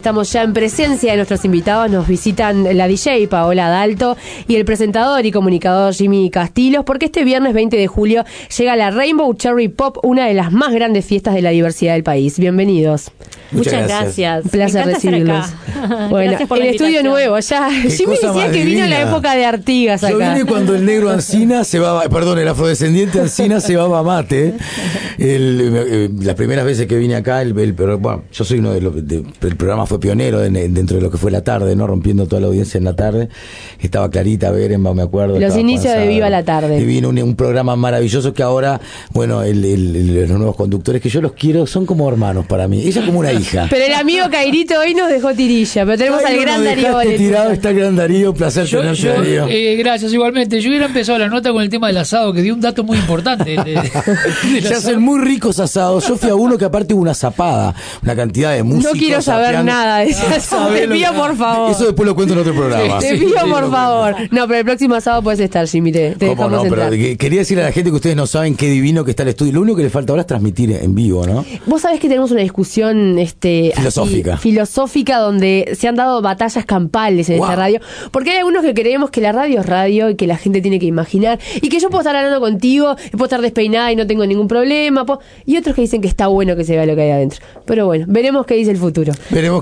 Estamos ya en presencia de nuestros invitados. Nos visitan la DJ Paola Dalto y el presentador y comunicador Jimmy Castillos, porque este viernes 20 de julio llega la Rainbow Cherry Pop, una de las más grandes fiestas de la diversidad del país. Bienvenidos. Muchas gracias. Un placer recibirlos. Bueno, el estudio nuevo, ya. Jimmy decía que vino en la época de Artigas acá. Yo vine cuando el negro Ancina el afrodescendiente Ancina cebaba mate. Las primeras veces que vine acá, bueno, yo soy uno del programa, fue pionero dentro de lo que fue la tarde, ¿no? Rompiendo toda la audiencia en la tarde. Estaba Clarita Berenbaum, me acuerdo. Los inicios de Viva la Tarde. Y vino un programa maravilloso que ahora, bueno, los nuevos conductores, que yo los quiero, son como hermanos para mí. Ella como una hija. Pero el amigo Cairito hoy nos dejó tirilla, pero tenemos al gran Darío Valenzuela. Tirado está el gran Darío, placer tenerte, Darío. Gracias, igualmente. Yo hubiera empezado la nota con el tema del asado, que dio un dato muy importante. Se hacen muy ricos asados. Yo fui a uno que aparte hubo una zapada, una cantidad de músicos. No quiero saber nada de ese asado, te pido por favor. Eso después lo cuento en otro programa. Te pido por favor. No, pero el próximo sábado puedes estar, Jimmy, te dejamos entrar. Pero quería decirle a la gente que ustedes no saben qué divino que está el estudio. Lo único que le falta ahora es transmitir en vivo, ¿no? Vos sabés que tenemos una discusión filosófica donde se han dado batallas campales en esta radio, porque hay algunos que creemos que la radio es radio y que la gente tiene que imaginar, y que yo puedo estar hablando contigo, puedo estar despeinada y no tengo ningún problema, y otros que dicen que está bueno que se vea lo que hay adentro. Pero bueno, veremos qué dice el futuro.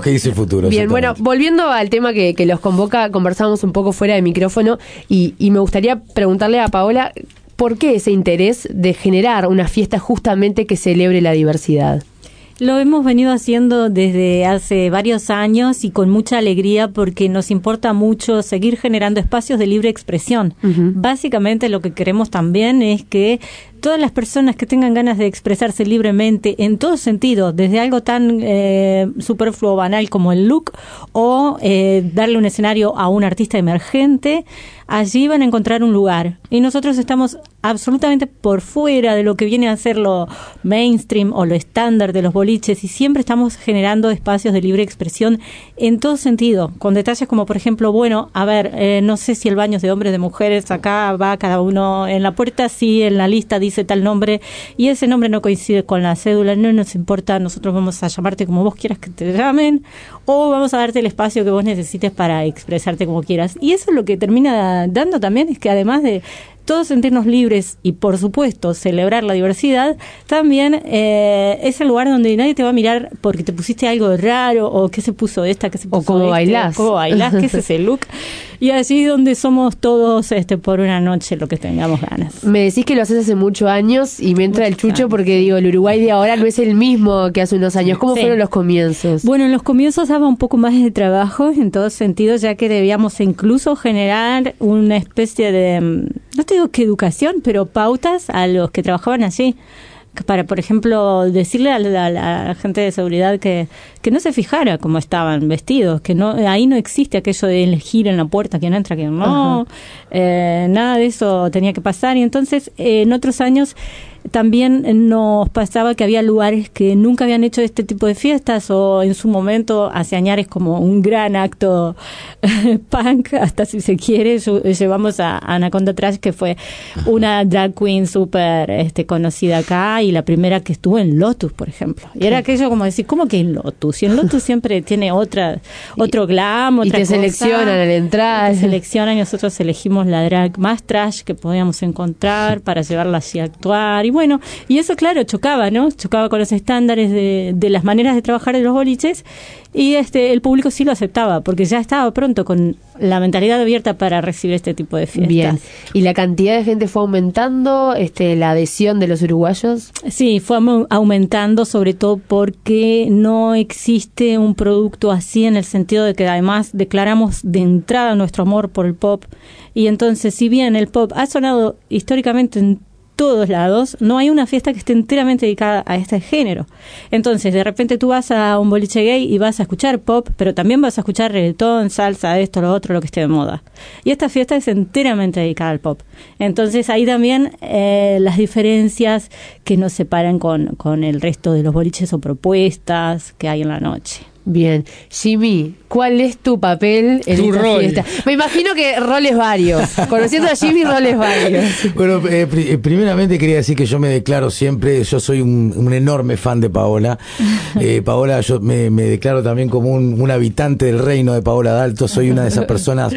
Bien, bueno, volviendo al tema que los convoca, conversamos un poco fuera de micrófono y me gustaría preguntarle a Paola, ¿por qué ese interés de generar una fiesta justamente que celebre la diversidad? Lo hemos venido haciendo desde hace varios años y con mucha alegría, porque nos importa mucho seguir generando espacios de libre expresión. Uh-huh. Básicamente lo que queremos también es que todas las personas que tengan ganas de expresarse libremente en todo sentido, desde algo tan superfluo o banal como el look, o darle un escenario a un artista emergente, allí van a encontrar un lugar. Y nosotros estamos absolutamente por fuera de lo que viene a ser lo mainstream o lo estándar de los boliches, y siempre estamos generando espacios de libre expresión en todo sentido, con detalles como, por ejemplo, bueno, a ver, no sé si el baño es de hombres o de mujeres, acá va cada uno en la puerta, sí, en la lista dice tal nombre y ese nombre no coincide con la cédula, no nos importa, nosotros vamos a llamarte como vos quieras que te llamen, o vamos a darte el espacio que vos necesites para expresarte como quieras. Y eso es lo que termina dando también, es que además de todos sentirnos libres y, por supuesto, celebrar la diversidad, también es el lugar donde nadie te va a mirar porque te pusiste algo raro, o qué se puso esta, qué se puso o cómo bailás, qué es ese look. Y allí donde somos todos por una noche lo que tengamos ganas. Me decís que lo haces hace muchos años y me entra el chucho porque digo, el Uruguay de ahora no es el mismo que hace unos años. ¿Cómo fueron los comienzos? Bueno, en los comienzos daba un poco más de trabajo en todos sentidos, ya que debíamos incluso generar una especie de, no te digo que educación, pero pautas a los que trabajaban allí. Para, por ejemplo, decirle a la gente de seguridad que no se fijara cómo estaban vestidos, que no, ahí no existe aquello de elegir en la puerta quién entra, quién no, nada de eso tenía que pasar. Y entonces, en otros años también nos pasaba que había lugares que nunca habían hecho este tipo de fiestas, o en su momento, hace años, como un gran acto punk, hasta si se quiere, llevamos a Anaconda Trash, que fue una drag queen súper conocida acá, y la primera que estuvo en Lotus, por ejemplo. Y era aquello como decir, ¿cómo que en Lotus? Y en Lotus siempre tiene otro glam, otra cosa. Y te seleccionan al entrar. Te seleccionan, y nosotros elegimos la drag más trash que podíamos encontrar para llevarla así a actuar. Y bueno, y eso, claro, chocaba, ¿no? Chocaba con los estándares de las maneras de trabajar de los boliches, y el público sí lo aceptaba, porque ya estaba pronto con la mentalidad abierta para recibir este tipo de fiestas. Bien. ¿Y la cantidad de gente fue aumentando, la adhesión de los uruguayos? Sí, fue aumentando, sobre todo porque no existe un producto así, en el sentido de que además declaramos de entrada nuestro amor por el pop, y entonces, si bien el pop ha sonado históricamente en todos lados, no hay una fiesta que esté enteramente dedicada a este género. Entonces, de repente tú vas a un boliche gay y vas a escuchar pop, pero también vas a escuchar reggaetón, salsa, esto, lo otro, lo que esté de moda. Y esta fiesta es enteramente dedicada al pop. Entonces, ahí también las diferencias que nos separan con el resto de los boliches o propuestas que hay en la noche. Bien. Jimmy, ¿cuál es tu papel en esta fiesta? Me imagino que roles varios. Conociendo a Jimmy, roles varios. Bueno, primeramente quería decir que yo me declaro siempre, yo soy un enorme fan de Paola. Paola, yo me declaro también como un habitante del reino de Paola Dalto. Soy una de esas personas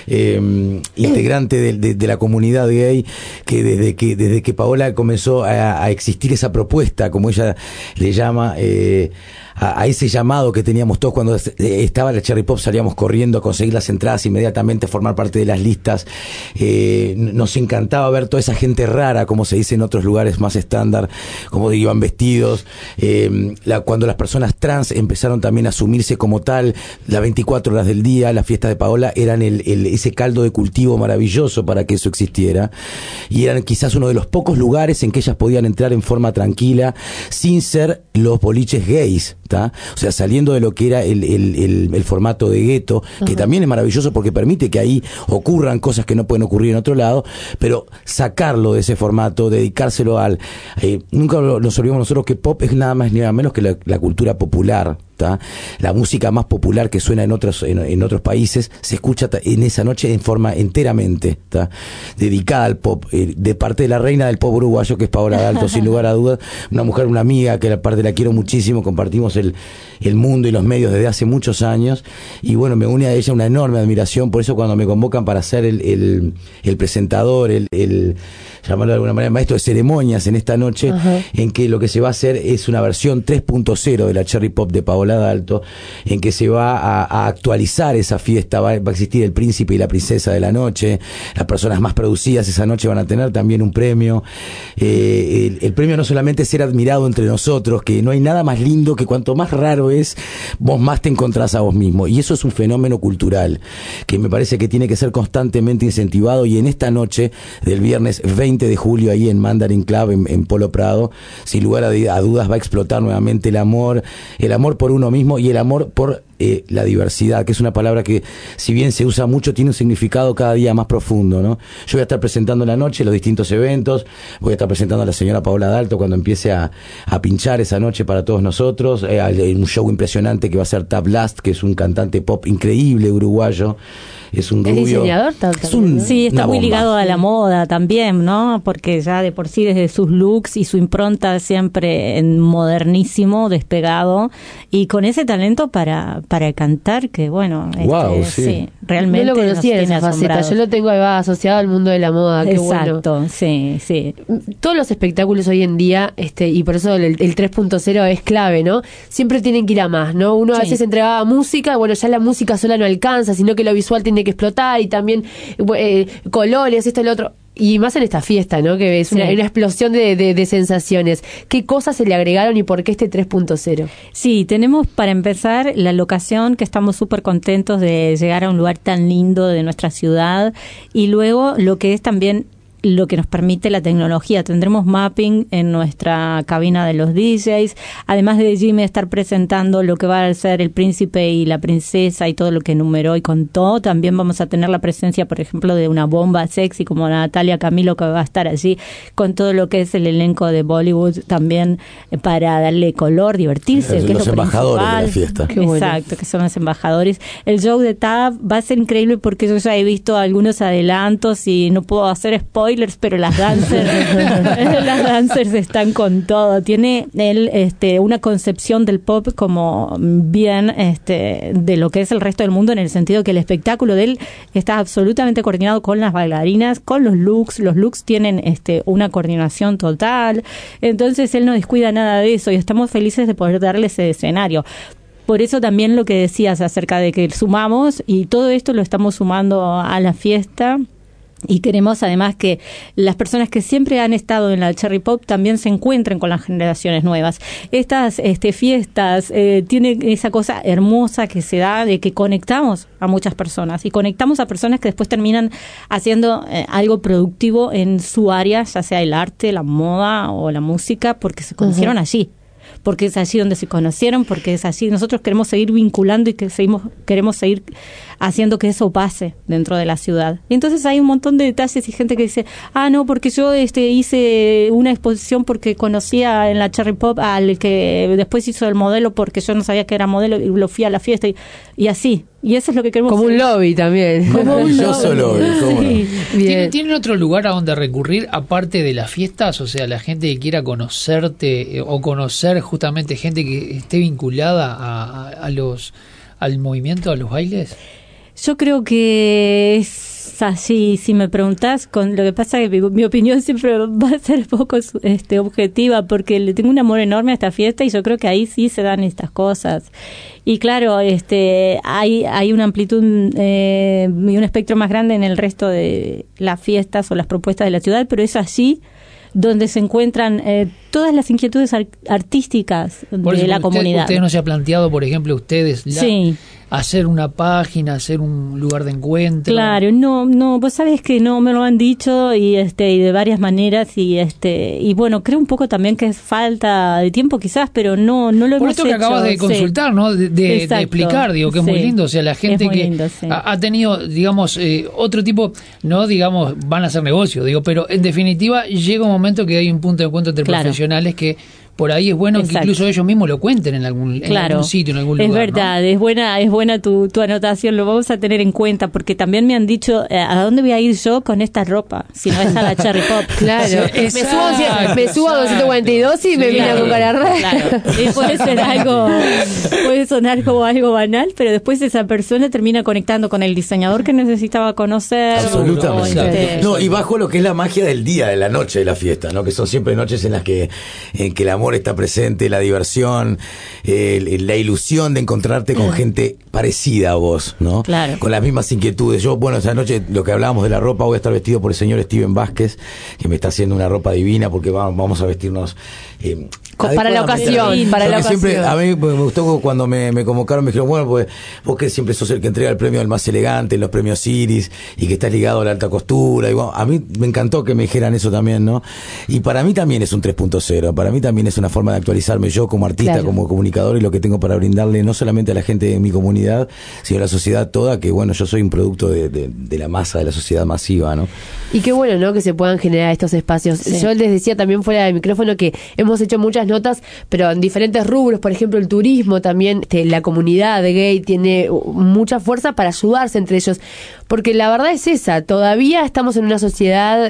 integrante de la comunidad gay que desde que Paola comenzó a existir esa propuesta, como ella le llama, a ese llamado que teníamos todos cuando estaba la Cherry Pop, salíamos corriendo a conseguir las entradas inmediatamente, formar parte de las listas. Nos encantaba ver toda esa gente rara, como se dice en otros lugares más estándar, como iban vestidos. Cuando las personas trans empezaron también a asumirse como tal, las 24 horas del día, las fiestas de Paola eran ese caldo de cultivo maravilloso para que eso existiera, y eran quizás uno de los pocos lugares en que ellas podían entrar en forma tranquila, sin ser los boliches gays, ¿tá? O sea, saliendo de lo que era el formato de gueto, que también es maravilloso porque permite que ahí ocurran cosas que no pueden ocurrir en otro lado, pero sacarlo de ese formato, dedicárselo nunca nos olvidemos nosotros que pop es nada más ni nada menos que la cultura popular. ¿tá? La música más popular que suena en otros países se escucha en esa noche en forma enteramente, ¿tá? Dedicada al pop, de parte de la reina del pop uruguayo, que es Paola Dalto, sin lugar a dudas, una mujer, una amiga que aparte la quiero muchísimo, compartimos el mundo y los medios desde hace muchos años, y bueno, me une a ella una enorme admiración. Por eso cuando me convocan para ser el presentador, llamarlo de alguna manera, maestro de ceremonias en esta noche, en que lo que se va a hacer es una versión 3.0 de la Cherry Pop de Paola Dalto, en que se va a actualizar esa fiesta, va a existir el príncipe y la princesa de la noche, las personas más producidas esa noche van a tener también un premio. El premio no solamente es ser admirado entre nosotros, que no hay nada más lindo que cuanto más raro es, vos más te encontrás a vos mismo, y eso es un fenómeno cultural que me parece que tiene que ser constantemente incentivado, y en esta noche del viernes 20 de julio ahí en Mandarin Club en Polo Prado, sin lugar a dudas va a explotar nuevamente el amor por uno mismo y el amor por la diversidad, que es una palabra que, si bien se usa mucho, tiene un significado cada día más profundo, ¿no? Yo voy a estar presentando en la noche los distintos eventos, voy a estar presentando a la señora Paola Dalto cuando empiece a pinchar esa noche para todos nosotros, un show impresionante que va a ser Tab Last, que es un cantante pop increíble uruguayo. Es un rubio. ¿Es diseñador? Sí, está muy ligado a la moda también, ¿no? Porque ya de por sí desde sus looks y su impronta siempre en modernísimo, despegado, y con ese talento para cantar que, bueno, wow, sí, realmente no lo conocía esa faceta. Yo lo tengo asociado al mundo de la moda. Qué exacto, bueno. Sí. Todos los espectáculos hoy en día, y por eso el 3.0 es clave, ¿no? Siempre tienen que ir a más, ¿no? Uno a veces entregaba música, bueno, ya la música sola no alcanza, sino que lo visual tiene que explotar, y también colores, esto y lo otro. Y más en esta fiesta, ¿no? Que es una explosión de sensaciones. ¿Qué cosas se le agregaron y por qué este 3.0? Sí, tenemos para empezar la locación, que estamos súper contentos de llegar a un lugar tan lindo de nuestra ciudad, y luego lo que es también lo que nos permite la tecnología. Tendremos mapping en nuestra cabina de los DJs, además de Jimmy estar presentando lo que va a ser el príncipe y la princesa y todo lo que enumeró y contó. También vamos a tener la presencia, por ejemplo, de una bomba sexy como Natalia Camilo, que va a estar allí con todo lo que es el elenco de Bollywood también, para darle color, divertirse, que es los lo embajadores principal. de la fiesta. Qué bueno. Exacto, que son los embajadores. El show de Tab va a ser increíble porque yo ya he visto algunos adelantos y no puedo hacer spoilers, pero las dancers están con todo. Tiene él una concepción del pop como bien de lo que es el resto del mundo, en el sentido que el espectáculo de él está absolutamente coordinado con las bailarinas, con los looks. Los looks tienen una coordinación total. Entonces él no descuida nada de eso y estamos felices de poder darle ese escenario. Por eso también lo que decías acerca de que sumamos, y todo esto lo estamos sumando a la fiesta. Y queremos además que las personas que siempre han estado en la Cherry Pop también se encuentren con las generaciones nuevas. Estas fiestas tienen esa cosa hermosa que se da de que conectamos a muchas personas, y conectamos a personas que después terminan haciendo algo productivo en su área, ya sea el arte, la moda o la música, porque se conocieron allí. Porque es allí donde se conocieron, porque es allí. Nosotros queremos seguir vinculando y queremos seguir haciendo que eso pase dentro de la ciudad. Y entonces hay un montón de detalles y gente que dice, no, porque yo hice una exposición porque conocía en la Cherry Pop al que después hizo el modelo porque yo no sabía que era modelo y lo fui a la fiesta y así. Y eso es lo que queremos como hacer. Un lobby también. Como un lobby. Sí. ¿Tienen otro lugar a donde recurrir aparte de las fiestas? O sea, la gente que quiera conocerte o conocer justamente gente que esté vinculada al movimiento, a los bailes. Yo creo que es así, si me preguntás, con lo que pasa es que mi opinión siempre va a ser poco objetiva, porque le tengo un amor enorme a esta fiesta y yo creo que ahí sí se dan estas cosas. Y claro, hay una amplitud y un espectro más grande en el resto de las fiestas o las propuestas de la ciudad, pero es allí donde se encuentran todas las inquietudes artísticas de la comunidad. ¿Usted no se ha planteado, por ejemplo, sí, hacer una página, hacer un lugar de encuentro? Claro, no, vos sabés que no me lo han dicho y de varias maneras y bueno, creo un poco también que es falta de tiempo quizás, pero no lo hemos hecho. Por esto que acabas de consultar, ¿no? De explicar, digo, que es muy lindo, o sea, la gente que lindo, ha tenido, digamos, otro tipo, no digamos, van a hacer negocio, digo, pero en definitiva llega un momento que hay un punto de encuentro entre profesionales que por ahí es bueno que incluso ellos mismos lo cuenten en algún sitio, en algún lugar. Es verdad, ¿no? es buena tu anotación, lo vamos a tener en cuenta, porque también me han dicho, ¿a dónde voy a ir yo con esta ropa? Si no es a la Cherry Pop. Claro, me subo a 242 y me vine con cara rara. Claro. Puede sonar como algo banal, pero después esa persona termina conectando con el diseñador que necesitaba conocer. Absolutamente. No, y bajo lo que es la magia del día, de la noche de la fiesta, ¿no? Que son siempre noches en las que el amor está presente, la diversión, la ilusión de encontrarte con gente parecida a vos, ¿no? Claro. Con las mismas inquietudes. Yo, esa noche, lo que hablábamos de la ropa, voy a estar vestido por el señor Steven Vázquez, que me está haciendo una ropa divina, porque vamos a vestirnos para la ocasión. Siempre, a mí me gustó cuando me convocaron, me dijeron, bueno, pues vos que siempre sos el que entrega el premio al más elegante en los premios Iris y que estás ligado a la alta costura. Y bueno, a mí me encantó que me dijeran eso también, ¿no? Y para mí también es un 3.0, para mí también es una forma de actualizarme yo como artista, como comunicador, y lo que tengo para brindarle no solamente a la gente de mi comunidad, sino a la sociedad toda, que bueno, yo soy un producto de la masa, de la sociedad masiva, ¿no? Y qué bueno, ¿no? Que se puedan generar estos espacios. Sí. Yo les decía también fuera del micrófono que hemos hecho muchas notas, pero en diferentes rubros, por ejemplo el turismo también, la comunidad de gay tiene mucha fuerza para ayudarse entre ellos, porque la verdad es esa, todavía estamos en una sociedad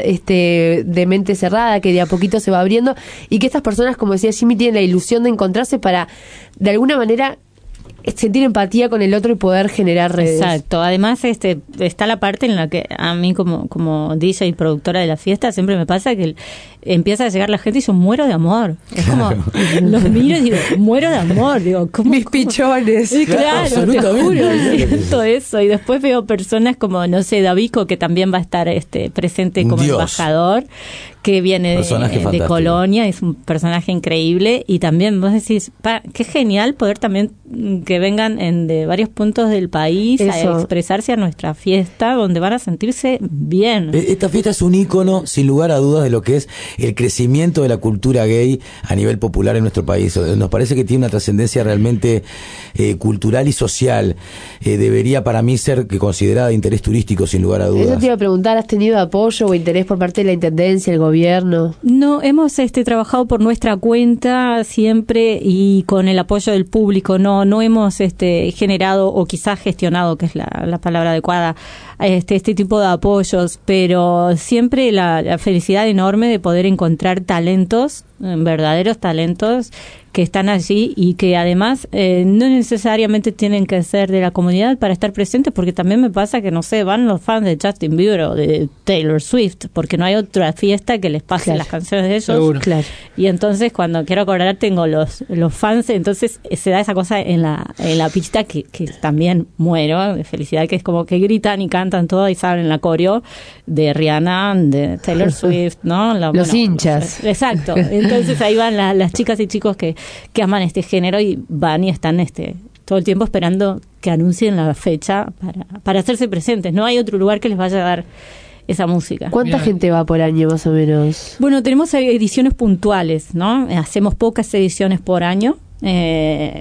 de mente cerrada que de a poquito se va abriendo y que estas personas, como decía Jimmy, tienen la ilusión de encontrarse para de alguna manera sentir empatía con el otro y poder generar redes. Exacto. Además, está la parte en la que a mí como DJ y productora de la fiesta siempre me pasa que empieza a llegar la gente y yo muero de amor. Es como, los miro y digo, muero de amor. Digo, mis pichones. Claro, te juro, siento eso. Y después veo personas como, no sé, Davico, que también va a estar presente como embajador, que viene de Colonia, es un personaje increíble. Y también vos decís, qué genial poder también que vengan de varios puntos del país a expresarse a nuestra fiesta, donde van a sentirse bien. Esta fiesta es un ícono, sin lugar a dudas, de lo que es el crecimiento de la cultura gay a nivel popular en nuestro país. Nos parece que tiene una trascendencia realmente cultural y social. Debería para mí ser considerada de interés turístico, sin lugar a dudas. Eso te iba a preguntar, ¿has tenido apoyo o interés por parte de la Intendencia, el gobierno? No, hemos trabajado por nuestra cuenta siempre y con el apoyo del público. No hemos generado o quizás gestionado, que es la palabra adecuada, este tipo de apoyos, pero siempre la felicidad enorme de poder encontrar talentos, verdaderos talentos que están allí y que además no necesariamente tienen que ser de la comunidad para estar presentes, porque también me pasa que, no sé, van los fans de Justin Bieber o de Taylor Swift, porque no hay otra fiesta que les pase las canciones de ellos. Claro. Y entonces cuando quiero acordar tengo los fans, entonces se da esa cosa en la pista que también muero de felicidad, que es como que gritan y cantan todo y saben la coreo de Rihanna, de Taylor Swift, ¿no? Los hinchas. Exacto. Entonces ahí van las chicas y chicos que aman este género y van y están todo el tiempo esperando que anuncien la fecha para hacerse presentes. No hay otro lugar que les vaya a dar esa música. ¿Cuánta gente va por año más o menos? Bueno, tenemos ediciones puntuales, ¿no? Hacemos pocas ediciones por año,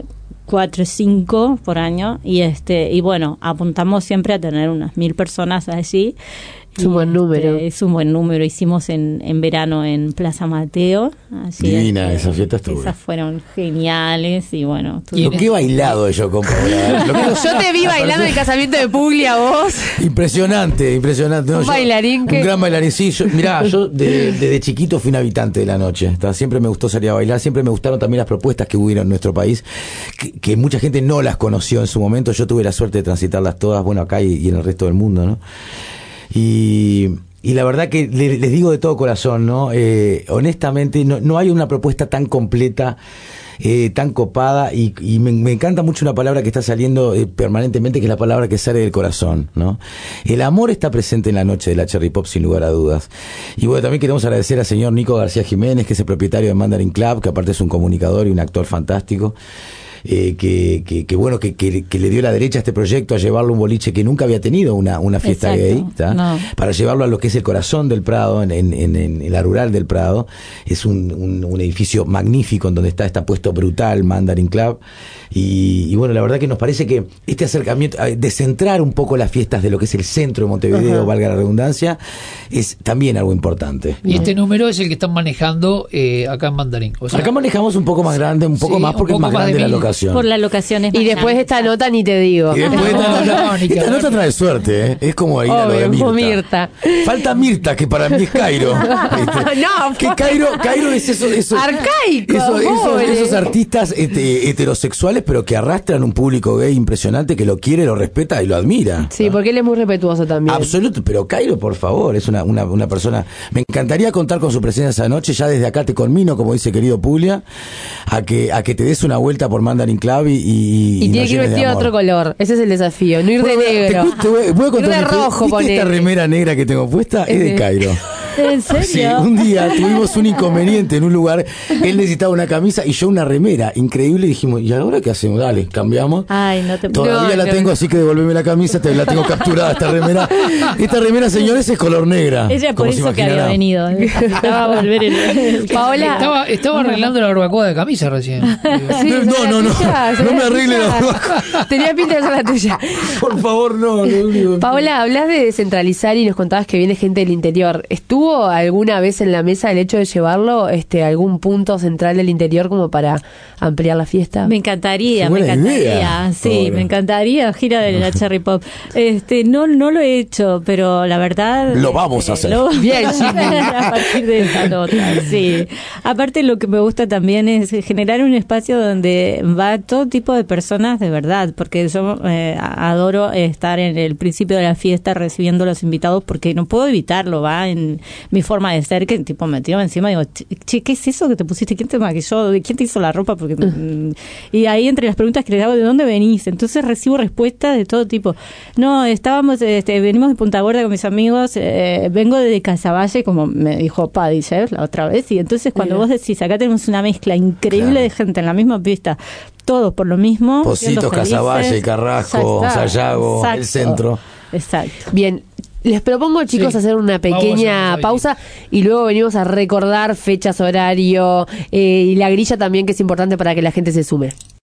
4 o 5 por año y bueno, apuntamos siempre a tener unas 1.000 personas allí. Es un buen número. Es un buen número. Hicimos en verano en Plaza Mateo. Así divina, esa fiesta estuvo. Esas fueron geniales y bueno. Lo que he bailado yo con Paola. Yo te vi bailando en el casamiento de Puglia, vos. Impresionante. No, un bailarín. Un gran bailarín. Sí, mirá, yo desde chiquito fui un habitante de la noche. Siempre me gustó salir a bailar. Siempre me gustaron también las propuestas que hubieron en nuestro país, que mucha gente no las conoció en su momento. Yo tuve la suerte de transitarlas todas, bueno, acá y en el resto del mundo, ¿no? Y la verdad que les digo de todo corazón, ¿no? Honestamente, no hay una propuesta tan completa, tan copada, y me encanta mucho una palabra que está saliendo permanentemente, que es la palabra que sale del corazón, ¿no? El amor está presente en la noche de la Cherry Pop, sin lugar a dudas. Y bueno, también queremos agradecer al señor Nico García Jiménez, que es el propietario de Mandarin Club, que aparte es un comunicador y un actor fantástico. Que bueno, que le dio la derecha a este proyecto, a llevarlo a un boliche que nunca había tenido una fiesta gay, no. Para llevarlo a lo que es el corazón del Prado, en la rural del Prado. Es un edificio magnífico en donde está puesto brutal Mandarin Club, y bueno, la verdad que nos parece que este acercamiento, de centrar un poco las fiestas de lo que es el centro de Montevideo, valga la redundancia, es también algo importante, ¿no? Y este número es el que están manejando acá en Mandarín. O sea, acá manejamos un poco más grande, un poco más, porque es más grande la locación. Por la locación es y después esta nota ni te digo. Y después esta nota trae suerte, ¿eh? Es como ir a lo de Mirta. Falta Mirta, que para mí es Cairo. No, que Cairo es eso arcaico. Esos artistas heterosexuales, pero que arrastran un público gay impresionante que lo quiere, lo respeta y lo admira. Sí, porque él es muy respetuoso también. Absoluto, pero Cairo, por favor, es una persona. Me encantaría contar con su presencia esa noche. Ya desde acá te conmino, como dice querido Puglia, a que te des una vuelta por Mandarin Club y tiene que ir vestido de otro color. Ese es el desafío, no ir de negro. Voy a contar, ir de rojo, ¿viste esta remera negra que tengo puesta? Es de Cairo. ¿En serio? Sí, un día tuvimos un inconveniente en un lugar. Él necesitaba una camisa y yo una remera. Increíble. Dijimos, ¿y ahora qué hacemos? Dale, cambiamos. Ay, no te Todavía la tengo, así que devolveme la camisa. La tengo capturada, esta remera. Esta remera, señores, es color negra. Ella por eso que había venido. Necesitaba volver Paola. Estaba arreglando la barbacoa de camisa recién. Sí, no me arregle la barbacoa. Tenía pinta de ser la tuya. Por favor, no. Paola, hablas de descentralizar y nos contabas que viene gente del interior. ¿Estuvo alguna vez en la mesa el hecho de llevarlo algún punto central del interior como para ampliar la fiesta? Me encantaría. Idea. Sí, pobre. Me encantaría gira de la Cherry Pop. No lo he hecho, pero la verdad lo vamos a hacer. Bien, sí. A partir de esa nota, sí. Aparte, lo que me gusta también es generar un espacio donde va todo tipo de personas de verdad, porque yo adoro estar en el principio de la fiesta recibiendo a los invitados, porque no puedo evitarlo, va en mi forma de ser, que tipo me tiro encima y digo, che, ¿qué es eso que te pusiste? ¿Quién te maquilló? ¿Quién te hizo la ropa? Porque y ahí entre las preguntas que les hago, ¿de dónde venís? Entonces recibo respuestas de todo tipo. No, venimos de Punta Gorda con mis amigos, vengo de Casaballe, como me dijo Paddy la otra vez, y entonces cuando vos decís, acá tenemos una mezcla increíble de gente en la misma pista, todos por lo mismo. Pocitos, Casaballe, Carrasco, Sayago, el centro. Exacto. Bien. Les propongo, chicos, hacer una pequeña pausa y luego venimos a recordar fechas, horario y la grilla también, que es importante para que la gente se sume.